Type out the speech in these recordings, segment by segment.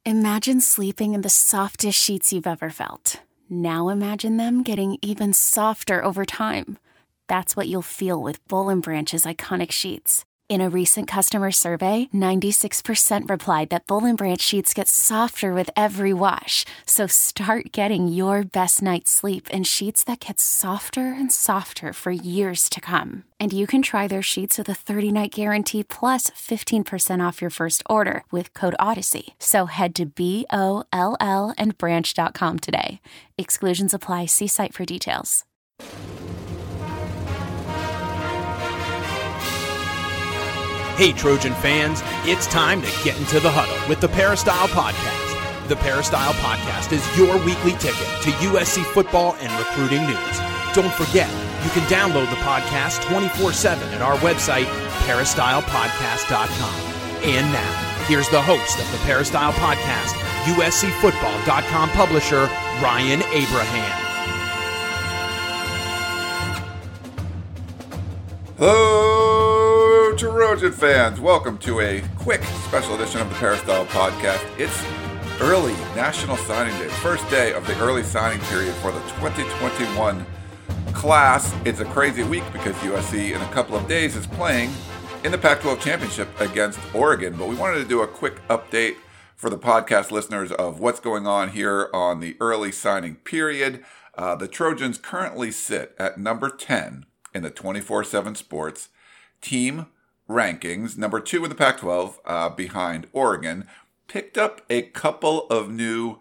Imagine sleeping in the softest sheets you've ever felt. Now imagine them getting even softer over time. That's what you'll feel with Boll & Branch's iconic sheets. In a recent customer survey, 96% replied that Boll & Branch sheets get softer with every wash. So start getting your best night's sleep in sheets that get softer and softer for years to come. And you can try their sheets with a 30-night guarantee plus 15% off your first order with code Odyssey. So head to BOLLandbranch.com today. Exclusions apply. See site for details. Hey, Trojan fans, it's time to get into the huddle with the Peristyle Podcast. The Peristyle Podcast is your weekly ticket to USC football and recruiting news. Don't forget, you can download the podcast 24/7 at our website, peristylepodcast.com. And now, here's the host of the Peristyle Podcast, USCFootball.com publisher, Ryan Abraham. Hello, Trojan fans. Welcome to a quick special edition of the Peristyle Podcast. It's early National Signing Day, first day of the early signing period for the 2021 class. It's a crazy week because USC in a couple of days is playing in the Pac-12 Championship against Oregon. But we wanted to do a quick update for the podcast listeners of what's going on here on the early signing period. The Trojans currently sit at number 10 in the 24/7 Sports team rankings, number 2 in the Pac-12 behind Oregon. Picked up a couple of new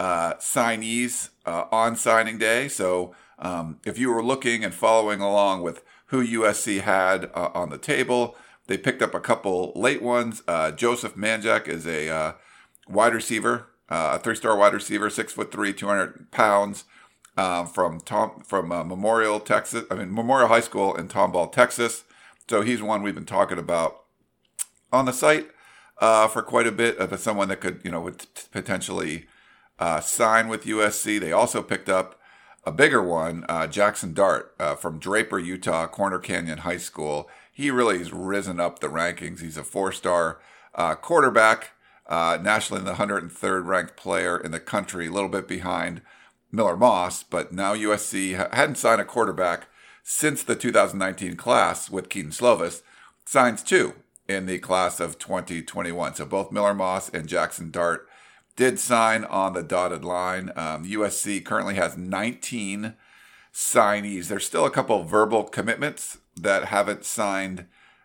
signees on signing day. So if you were looking and following along with who USC had on the table, they picked up a couple late ones. Joseph Manjack is a wide receiver, a 3-star wide receiver, 6'3", 200 pounds. From Memorial High School in Tomball, Texas. So he's one we've been talking about on the site for quite a bit of someone that could, would potentially sign with USC. They also picked up a bigger one, Jackson Dart from Draper, Utah, Corner Canyon High School. He really has risen up the rankings. He's a 4-star quarterback, nationally the 103rd ranked player in the country, a little bit behind Miller Moss, but now USC hadn't signed a quarterback since the 2019 class with Keaton Slovis, signs 2 in the class of 2021. So both Miller Moss and Jackson Dart did sign on the dotted line. USC currently has 19 signees. There's still a couple of verbal commitments that haven't signed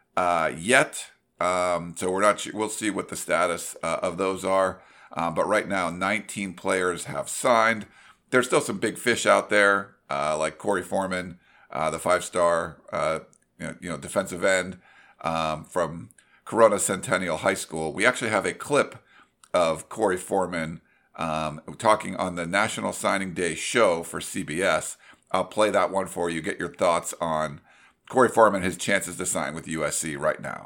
yet. So we'll see what the status of those are. But right now, 19 players have signed. There's still some big fish out there, like Corey Foreman, the 5-star, defensive end from Corona Centennial High School. We actually have a clip of Corey Foreman talking on the National Signing Day show for CBS. I'll play that one for you. Get your thoughts on Corey Foreman, his chances to sign with USC right now.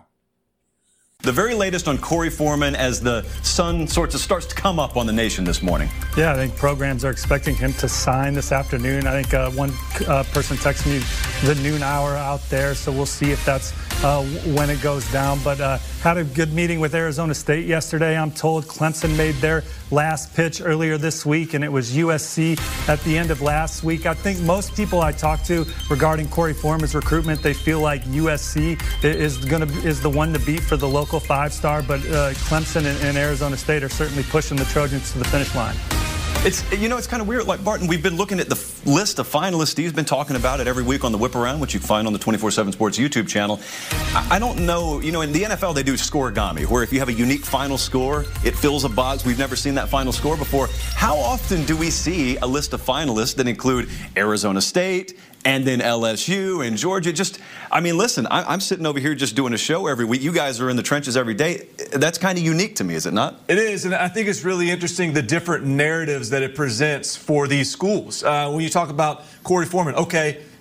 The very latest on Corey Foreman as the sun starts to come up on the nation this morning. Yeah, I think programs are expecting him to sign this afternoon. I think one person texted me the noon hour out there, so we'll see if that's when it goes down. But had a good meeting with Arizona State yesterday. I'm told Clemson made their last pitch earlier this week, and it was USC at the end of last week. I think most people I talked to regarding Corey Foreman's recruitment, they feel like USC is the one to beat for the local 5-star, but Clemson and Arizona State are certainly pushing the Trojans to the finish line. It's kind of weird. Like, Barton, we've been looking at the list of finalists. Steve's been talking about it every week on the Whip Around, which you can find on the 24/7 Sports YouTube channel. I don't know, in the NFL they do scoregami, where if you have a unique final score, it fills a box. We've never seen that final score before. How often do we see a list of finalists that include Arizona State and then LSU and Georgia? Listen, I'm sitting over here just doing a show every week. You guys are in the trenches every day. That's kind of unique to me, is it not? It is, and I think it's really interesting the different narratives that it presents for these schools. When you talk about Corey Foreman, okay,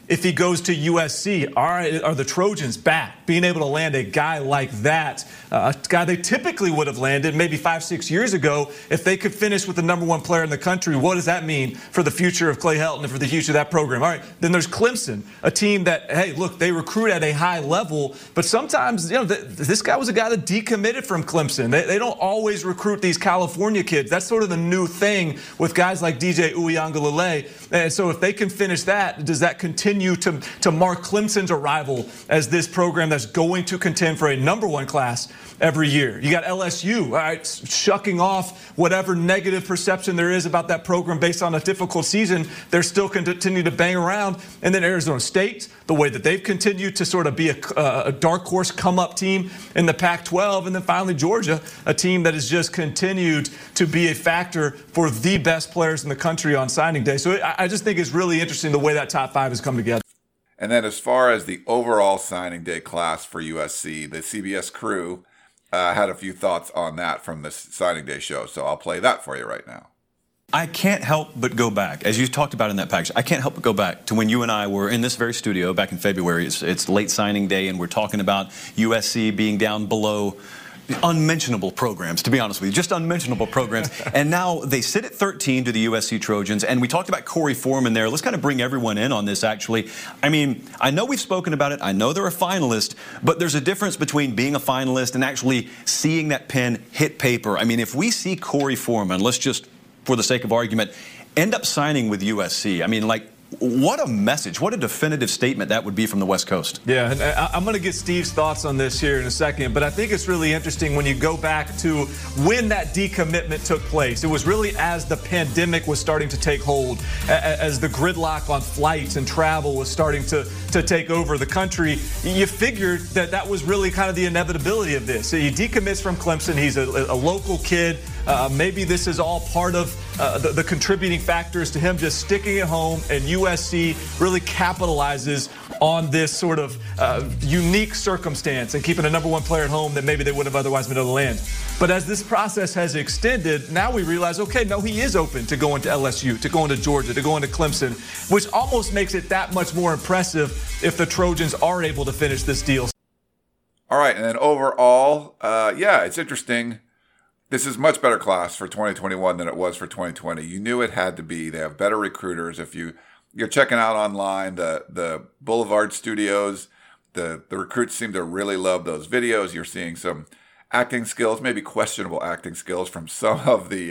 if he goes to USC. All right, are the Trojans back? Being able to land a guy like that, a guy they typically would have landed maybe 5-6 years ago, if they could finish with the number one player in the country, what does that mean for the future of Clay Helton and for the future of that program? All right, then there's Clemson, a team that, hey, look, they recruit at a high level, but sometimes, this guy was a guy that decommitted from Clemson. They don't always recruit these California kids. That's sort of the new thing with guys like DJ Uiagalelei. And so if they can finish that, does that continue to mark Clemson's arrival as this program that's going to contend for a number one class every year? You got LSU, all right, shucking off whatever negative perception there is about that program based on a difficult season. They're still continue to bang around. And then Arizona State, the way that they've continued to sort of be a dark horse come-up team in the Pac-12. And then finally Georgia, a team that has just continued to be a factor for the best players in the country on signing day. So I just think it's really interesting the way that top five has come together. And then as far as the overall signing day class for USC, the CBS crew had a few thoughts on that from this signing day show. So I'll play that for you right now. I can't help but go back, as you talked about in that package, I can't help but go back to when you and I were in this very studio back in February. It's late signing day, and we're talking about USC being down below unmentionable programs, to be honest with you, just unmentionable programs. And now they sit at 13 to the USC Trojans, and we talked about Corey Foreman there. Let's kind of bring everyone in on this, actually. I mean, I know we've spoken about it. I know they're a finalist, but there's a difference between being a finalist and actually seeing that pen hit paper. I mean, if we see Corey Foreman, let's just, for the sake of argument, end up signing with USC, I mean, like, what a message, what a definitive statement that would be from the West Coast. Yeah, and I'm going to get Steve's thoughts on this here in a second, but I think it's really interesting when you go back to when that decommitment took place. It was really as the pandemic was starting to take hold, as the gridlock on flights and travel was starting to take over the country. You figured that was really kind of the inevitability of this. He decommits from Clemson. He's a local kid. Maybe this is all part of the contributing factors to him just sticking at home, and USC really capitalizes on this sort of unique circumstance and keeping a number one player at home that maybe they would have otherwise been able to land. But as this process has extended, now we realize, okay, no, he is open to going to LSU, to going to Georgia, to going to Clemson, which almost makes it that much more impressive if the Trojans are able to finish this deal. All right, and then overall, it's interesting. This is much better class for 2021 than it was for 2020. You knew it had to be. They have better recruiters. If you're checking out online, the Boulevard Studios, the recruits seem to really love those videos. You're seeing some acting skills, maybe questionable acting skills from some of the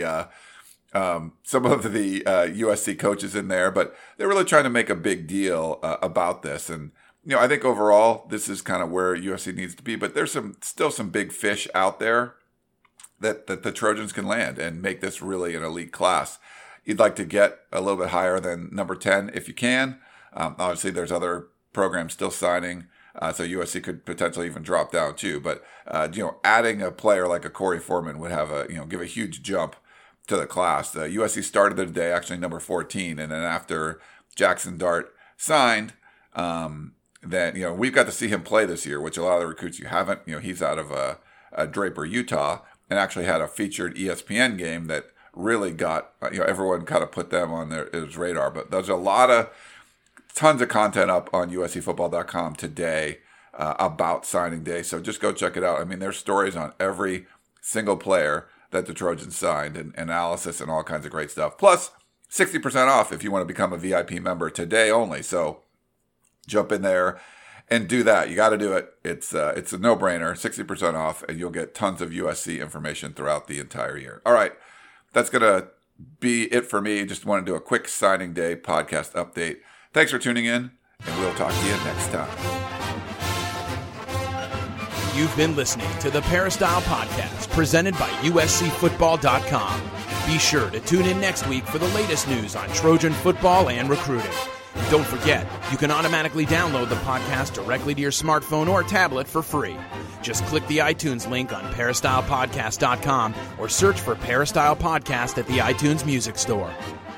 USC coaches in there, but they're really trying to make a big deal about this. And I think overall this is kind of where USC needs to be. But there's still some big fish out there that the Trojans can land and make this really an elite class. You'd like to get a little bit higher than number 10 if you can. Obviously, there's other programs still signing, so USC could potentially even drop down too. But adding a player like a Corey Foreman would have give a huge jump to the class. USC started the day actually number 14, and then after Jackson Dart signed, then we've got to see him play this year, which a lot of the recruits you haven't. He's out of Draper, Utah, and actually had a featured ESPN game that really got, everyone kind of put them on his radar. But there's tons of content up on USCFootball.com today about signing day. So just go check it out. I mean, there's stories on every single player that the Trojans signed and analysis and all kinds of great stuff. Plus 60% off if you want to become a VIP member today only. So jump in there and do that. You got to do it. It's a no-brainer, 60% off, and you'll get tons of USC information throughout the entire year. All right, that's going to be it for me. Just want to do a quick signing day podcast update. Thanks for tuning in, and we'll talk to you next time. You've been listening to the Peristyle Podcast, presented by USCFootball.com. Be sure to tune in next week for the latest news on Trojan football and recruiting. And don't forget, you can automatically download the podcast directly to your smartphone or tablet for free. Just click the iTunes link on PeristylePodcast.com or search for Peristyle Podcast at the iTunes Music Store.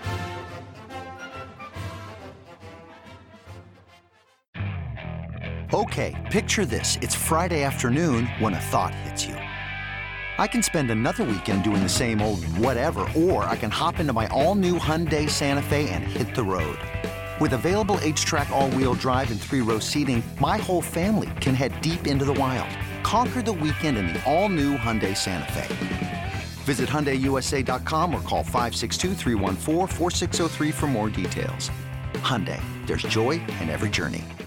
Okay, picture this. It's Friday afternoon when a thought hits you. I can spend another weekend doing the same old whatever, or I can hop into my all-new Hyundai Santa Fe and hit the road. With available H-Track all-wheel drive and 3-row seating, my whole family can head deep into the wild. Conquer the weekend in the all-new Hyundai Santa Fe. Visit HyundaiUSA.com or call 562-314-4603 for more details. Hyundai, there's joy in every journey.